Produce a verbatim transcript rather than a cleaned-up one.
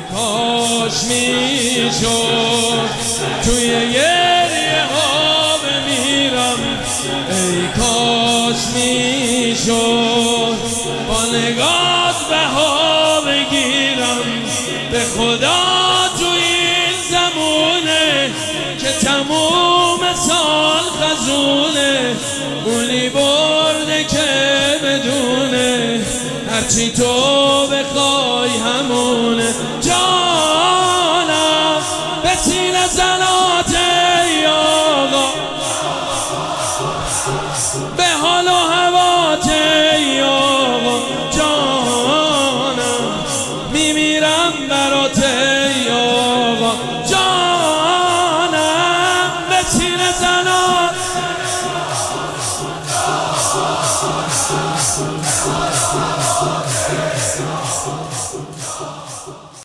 کاش میشد توی گریه ها بمیرم، ای کاش میشد با نگات بها بگیرم. به خدا تو این زمونه که تموم سال خزونه، گلی برده که بدونه هرچی تو بخوای همونه. جانم به سینه زنات ای آقا، به حال و هوات ای آقا، جانم میمیرم برات.